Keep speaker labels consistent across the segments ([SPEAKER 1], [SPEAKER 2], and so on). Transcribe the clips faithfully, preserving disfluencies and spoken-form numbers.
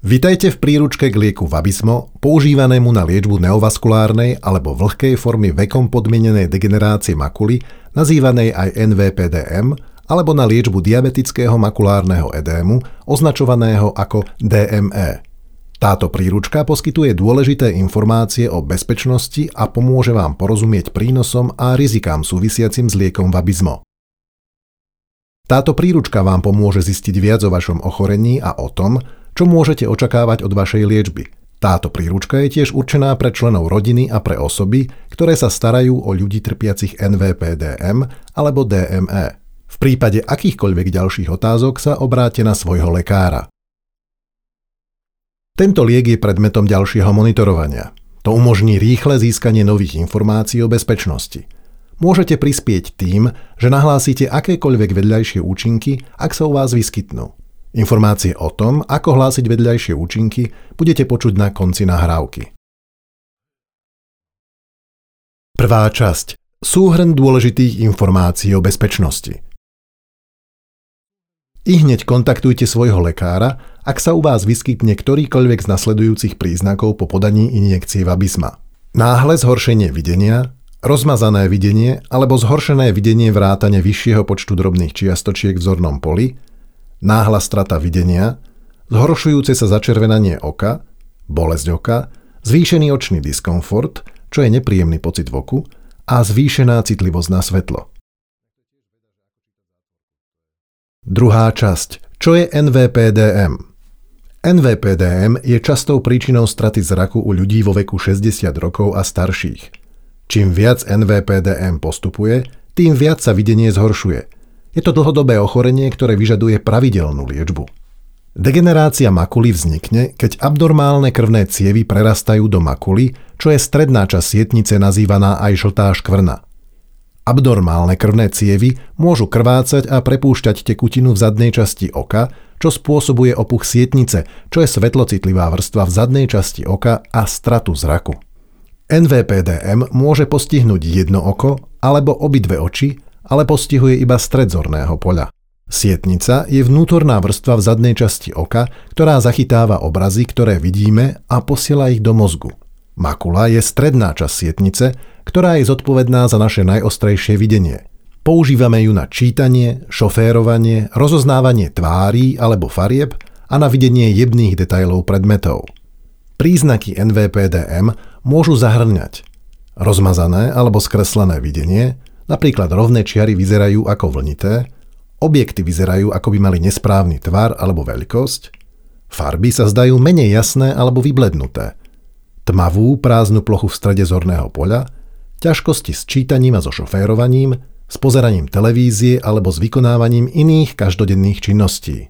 [SPEAKER 1] Vitajte v príručke k lieku Vabysmo, používanému na liečbu neovaskulárnej alebo vlhkej formy vekom podmienenej degenerácie makuly, nazývanej aj en vé pé dé em, alebo na liečbu diabetického makulárneho edému, označovaného ako dé em é. Táto príručka poskytuje dôležité informácie o bezpečnosti a pomôže vám porozumieť prínosom a rizikám súvisiacim s liekom Vabysmo. Táto príručka vám pomôže zistiť viac o vašom ochorení a o tom, čo môžete očakávať od vašej liečby. Táto príručka je tiež určená pre členov rodiny a pre osoby, ktoré sa starajú o ľudí trpiacich en vé pé dé em alebo dé em é. V prípade akýchkoľvek ďalších otázok sa obráte na svojho lekára. Tento liek je predmetom ďalšieho monitorovania. To umožní rýchle získanie nových informácií o bezpečnosti. Môžete prispieť tým, že nahlásite akékoľvek vedľajšie účinky, ak sa u vás vyskytnú. Informácie o tom, ako hlásiť vedľajšie účinky, budete počuť na konci nahrávky. Prvá časť. Súhrn dôležitých informácií o bezpečnosti. Ihneď kontaktujte svojho lekára, ak sa u vás vyskytne ktorýkoľvek z nasledujúcich príznakov po podaní injekcie Vabysma. Náhle zhoršenie videnia, rozmazané videnie alebo zhoršené videnie vrátane vyššieho počtu drobných čiastočiek v zornom poli, náhla strata videnia, zhoršujúce sa začervenanie oka, bolesť oka, zvýšený očný diskomfort, čo je nepríjemný pocit v oku, a zvýšená citlivosť na svetlo. Druhá časť. Čo je en vé pé dé em? en vé pé dé em je častou príčinou straty zraku u ľudí vo veku šesťdesiat rokov a starších. Čím viac en vé pé dé em postupuje, tým viac sa videnie zhoršuje. Je to dlhodobé ochorenie, ktoré vyžaduje pravidelnú liečbu. Degenerácia makuly vznikne, keď abnormálne krvné cievy prerastajú do makuly, čo je stredná časť sietnice nazývaná aj žltá škvrna. Abnormálne krvné cievy môžu krvácať a prepúšťať tekutinu v zadnej časti oka, čo spôsobuje opuch sietnice, čo je svetlocitlivá vrstva v zadnej časti oka a stratu zraku. en vé pé dé em môže postihnúť jedno oko alebo obidve oči, ale postihuje iba stred zorného poľa. Sietnica je vnútorná vrstva v zadnej časti oka, ktorá zachytáva obrazy, ktoré vidíme, a posiela ich do mozgu. Makula je stredná časť sietnice, ktorá je zodpovedná za naše najostrejšie videnie. Používame ju na čítanie, šoférovanie, rozoznávanie tvári alebo farieb a na videnie jemných detailov predmetov. Príznaky en vé pé dé em môžu zahrňať rozmazané alebo skreslené videnie, napríklad rovné čiary vyzerajú ako vlnité, objekty vyzerajú ako by mali nesprávny tvar alebo veľkosť, farby sa zdajú menej jasné alebo vyblednuté, tmavú prázdnu plochu v strede zorného poľa, ťažkosti s čítaním a so šoférovaním, s pozeraním televízie alebo s vykonávaním iných každodenných činností.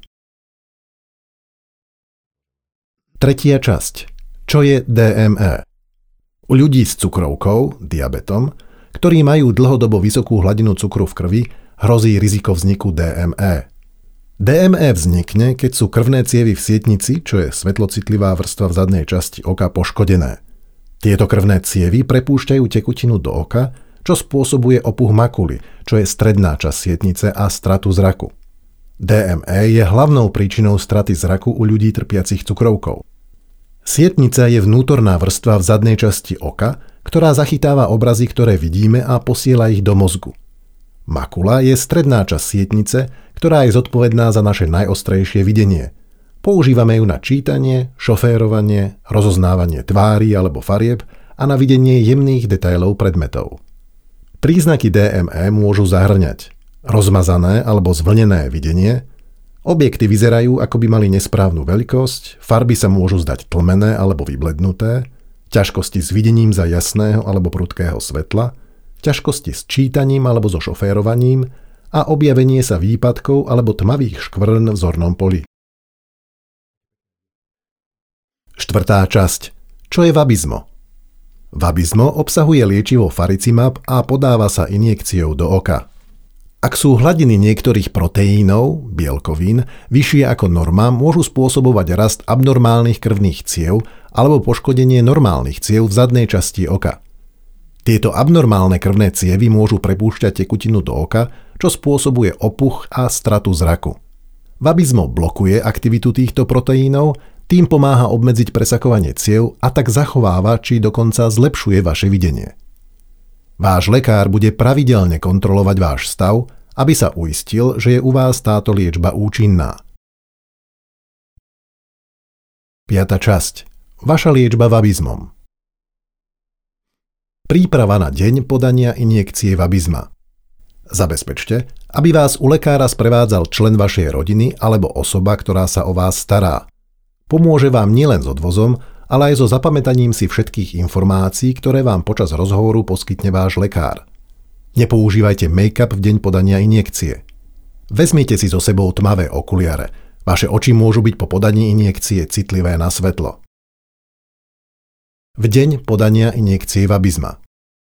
[SPEAKER 1] Tretia časť. Čo je dé em é? U ľudí s cukrovkou, diabetom, ktorí majú dlhodobo vysokú hladinu cukru v krvi, hrozí riziko vzniku dé em é. dé em é vznikne, keď sú krvné cievy v sietnici, čo je svetlocitlivá vrstva v zadnej časti oka, poškodené. Tieto krvné cievy prepúšťajú tekutinu do oka, čo spôsobuje opuch makuly, čo je stredná časť sietnice, a stratu zraku. dé em é je hlavnou príčinou straty zraku u ľudí trpiacich cukrovkou. Sietnica je vnútorná vrstva v zadnej časti oka, ktorá zachytáva obrazy, ktoré vidíme, a posiela ich do mozgu. Makula je stredná časť sietnice, ktorá je zodpovedná za naše najostrejšie videnie. Používame ju na čítanie, šoférovanie, rozoznávanie tvári alebo farieb a na videnie jemných detailov predmetov. Príznaky dé em é môžu zahrňať rozmazané alebo zvlnené videnie, objekty vyzerajú ako by mali nesprávnu veľkosť, farby sa môžu zdať tlmené alebo vyblednuté, ťažkosti s videním za jasného alebo prudkého svetla, ťažkosti s čítaním alebo so šoférovaním a objavenie sa výpadkov alebo tmavých škvrn v zornom poli. Štvrtá časť. Čo je Vabysmo? Vabysmo obsahuje liečivo faricimab a podáva sa injekciou do oka. Ak sú hladiny niektorých proteínov, bielkovín, vyššie ako norma, môžu spôsobovať rast abnormálnych krvných ciev alebo poškodenie normálnych ciev v zadnej časti oka. Tieto abnormálne krvné cievy môžu prepúšťať tekutinu do oka, čo spôsobuje opuch a stratu zraku. Vabysmo blokuje aktivitu týchto proteínov, Tým pomáha obmedziť presakovanie ciev a tak zachováva či dokonca zlepšuje vaše videnie. Váš lekár bude pravidelne kontrolovať váš stav, aby sa uistil, že je u vás táto liečba účinná. Piata časť. Vaša liečba vabizmom. Príprava na deň podania injekcie vabizma. Zabezpečte, aby vás u lekára sprevádzal člen vašej rodiny alebo osoba, ktorá sa o vás stará. Pomôže vám nielen s odvozom, ale aj so zapamätaním si všetkých informácií, ktoré vám počas rozhovoru poskytne váš lekár. Nepoužívajte make-up v deň podania injekcie. Vezmite si so sebou tmavé okuliare. Vaše oči môžu byť po podaní injekcie citlivé na svetlo. V deň podania injekcie vabizma.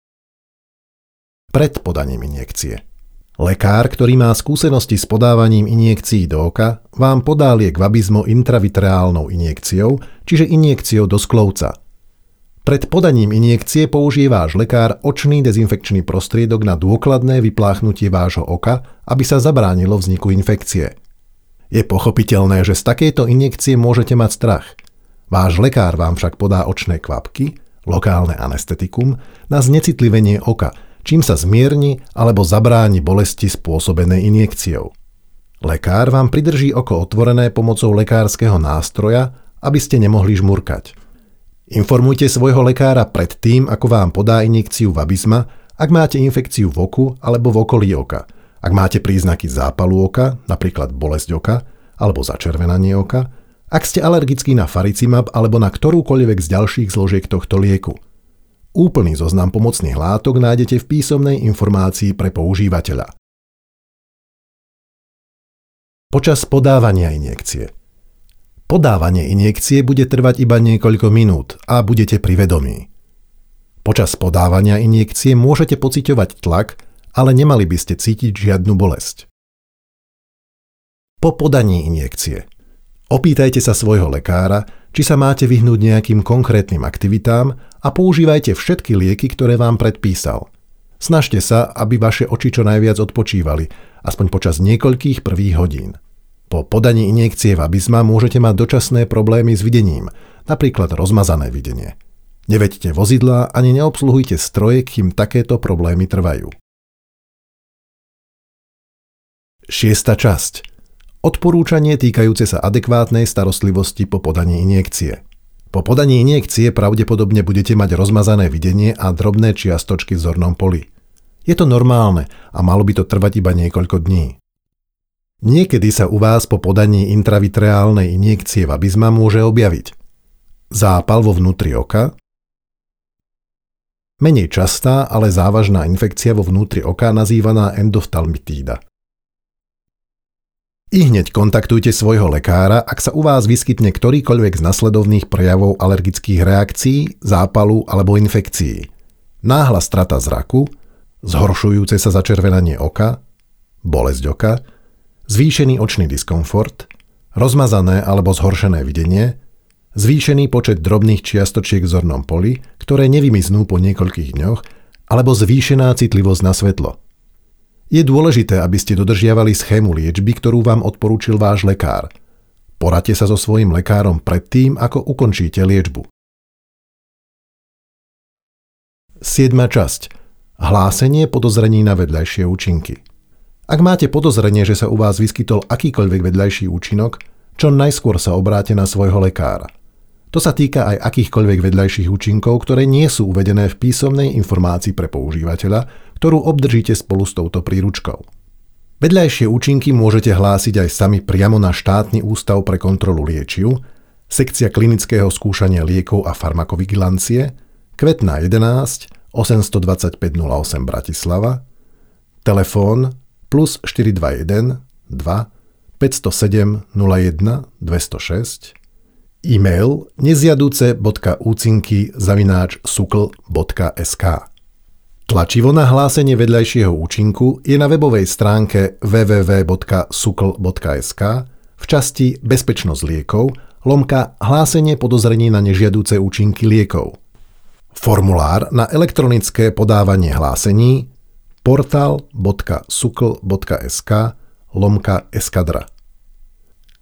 [SPEAKER 1] Pred podaním injekcie. Lekár, ktorý má skúsenosti s podávaním injekcií do oka, vám podá liek vabizmo intravitreálnou injekciou, čiže injekciou do sklovca. Pred podaním injekcie použije váš lekár očný dezinfekčný prostriedok na dôkladné vypláchnutie vášho oka, aby sa zabránilo vzniku infekcie. Je pochopiteľné, že z takejto injekcie môžete mať strach. Váš lekár vám však podá očné kvapky, lokálne anestetikum, na znecitlivenie oka, čím sa zmierni alebo zabráni bolesti spôsobenej injekciou. Lekár vám pridrží oko otvorené pomocou lekárskeho nástroja, aby ste nemohli žmurkať. Informujte svojho lekára pred tým, ako vám podá injekciu vabizma, ak máte infekciu v oku alebo v okolí oka, ak máte príznaky zápalu oka, napríklad bolesť oka alebo začervenanie oka, ak ste alergickí na faricimab alebo na ktorúkoľvek z ďalších zložiek tohto lieku. Úplný zoznam pomocných látok nájdete v písomnej informácii pre používateľa. Počas podávania injekcie. Podávanie injekcie bude trvať iba niekoľko minút a budete pri vedomí. Počas podávania injekcie môžete pociťovať tlak, ale nemali by ste cítiť žiadnu bolesť. Po podaní injekcie. Opýtajte sa svojho lekára, či sa máte vyhnúť nejakým konkrétnym aktivitám a používajte všetky lieky, ktoré vám predpísal. Snažte sa, aby vaše oči čo najviac odpočívali, aspoň počas niekoľkých prvých hodín. Po podaní injekcie vabizma môžete mať dočasné problémy s videním, napríklad rozmazané videnie. Neveďte vozidlá ani neobsluhujte stroje, kým takéto problémy trvajú. Šiesta časť. Odporúčanie týkajúce sa adekvátnej starostlivosti po podaní injekcie. Po podaní injekcie pravdepodobne budete mať rozmazané videnie a drobné čiastočky v zornom poli. Je to normálne a malo by to trvať iba niekoľko dní. Niekedy sa u vás po podaní intravitreálnej injekcie vabizma môže objaviť zápal vo vnútri oka, menej častá, ale závažná infekcia vo vnútri oka nazývaná endoftalmitída. I hneď kontaktujte svojho lekára, ak sa u vás vyskytne ktorýkoľvek z nasledovných prejavov alergických reakcií, zápalu alebo infekcií. Náhla strata zraku, zhoršujúce sa začervenanie oka, bolesť oka, zvýšený očný diskomfort, rozmazané alebo zhoršené videnie, zvýšený počet drobných čiastočiek v zornom poli, ktoré nevymiznú po niekoľkých dňoch, alebo zvýšená citlivosť na svetlo. Je dôležité, aby ste dodržiavali schému liečby, ktorú vám odporúčil váš lekár. Poradte sa so svojím lekárom predtým, ako ukončíte liečbu. Siedma časť. Hlásenie podozrení na vedľajšie účinky. Ak máte podozrenie, že sa u vás vyskytol akýkoľvek vedľajší účinok, čo najskôr sa obráte na svojho lekára. To sa týka aj akýchkoľvek vedľajších účinkov, ktoré nie sú uvedené v písomnej informácii pre používateľa, ktorú obdržíte spolu s touto príručkou. Vedľajšie účinky môžete hlásiť aj sami priamo na štátny ústav pre kontrolu liečiv, sekcia klinického skúšania liekov a farmakovigilancie, Kvetná jedenásť, osemstodvadsaťpäť nula osem Bratislava, telefón plus štyri dva jeden dva päť nula sedem nula jeden dva nula šesť, e-mail nezjaduce bodka úcinky zavináč sukl bodka es ká. Tlačivo na hlásenie vedľajšieho účinku je na webovej stránke w w w bodka sukl bodka es ká v časti Bezpečnosť liekov lomka hlásenie podozrení na nežiaduce účinky liekov. Formulár na elektronické podávanie hlásení portál bodka sukl bodka es ká lomka eskadra.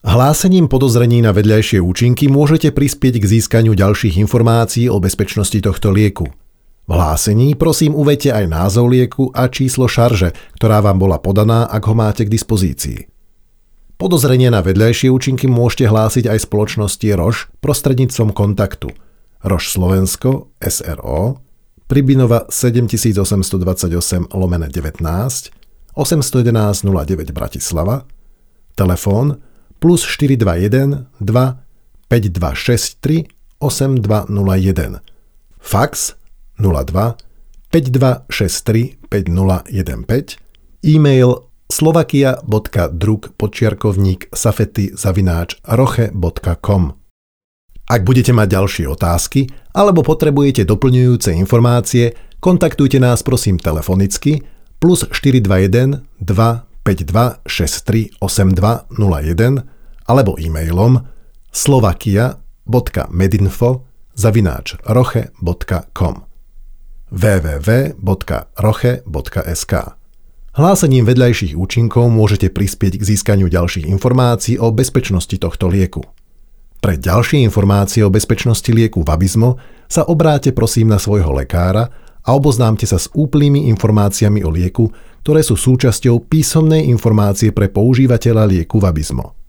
[SPEAKER 1] Hlásením podozrení na vedľajšie účinky môžete prispieť k získaniu ďalších informácií o bezpečnosti tohto lieku. V hlásení prosím uvedte aj názov lieku a číslo šarže, ktorá vám bola podaná, ak ho máte k dispozícii. Podozrenie na vedľajšie účinky môžete hlásiť aj spoločnosti Roche prostredníctvom kontaktu Roche Slovensko es er ó Pribinova sedemtisícosemstodvadsaťosem lomeno devätnásť osemsto jedenásť nula deväť Bratislava, telefón plus štyri dva jeden dva päť dva šesť tri osem dva nula jeden, fax nula dva päť dva šesť tri päť nula jeden päť, e-mail slovakia bodka druk podčiarkovník safety zavináč roche bodka com. Ak budete mať ďalšie otázky alebo potrebujete doplňujúce informácie, kontaktujte nás prosím telefonicky plus štyri dva jeden dva päť dva šesť tri osem dva nula jeden alebo e-mailom slovakia bodka medinfo zavináč roche bodka com w w w bodka roche bodka es ká. Hlásením vedľajších účinkov môžete prispieť k získaniu ďalších informácií o bezpečnosti tohto lieku. Pre ďalšie informácie o bezpečnosti lieku Vabysmo sa obráte prosím na svojho lekára a oboznámte sa s úplnými informáciami o lieku, ktoré sú súčasťou písomnej informácie pre používateľa lieku Vabysmo.